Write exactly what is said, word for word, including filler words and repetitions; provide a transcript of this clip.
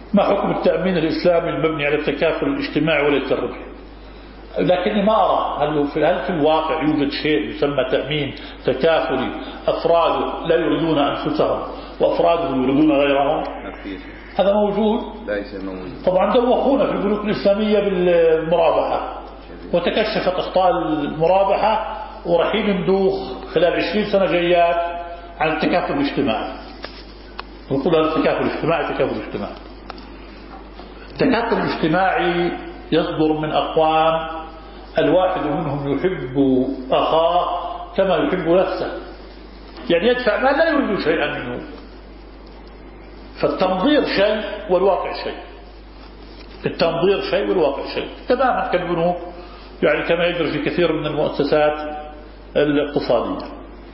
ما حكم التأمين الإسلامي المبني على التكافل الاجتماعي وليس الربح؟ لكني ما أرى هل في, هل في الواقع يوجد شيء يسمى تأمين تكافلي أفراد لا يريدون أنفسهم وأفراد يريدون غيرهم؟ هذا موجود؟ طبعا دوخونا في البنوك الإسلامية بالمرابحة وتكشفت أخطاء المرابحة ورحيل ندوخ خلال عشرين سنة جايات عن التكافل الاجتماعي. نقول هذا التكافل الاجتماعي تكافل اجتماعي. التكافل الاجتماعي يصدر من أقوام الواحد منهم يحب أخاه كما يحب نفسه، يعني يدفع ما لا يريد شيئا منه. فالتنظير شيء والواقع شيء، التنظير شيء والواقع شيء تماما كالبنوك، يعني كما يجري في كثير من المؤسسات الاقتصادية.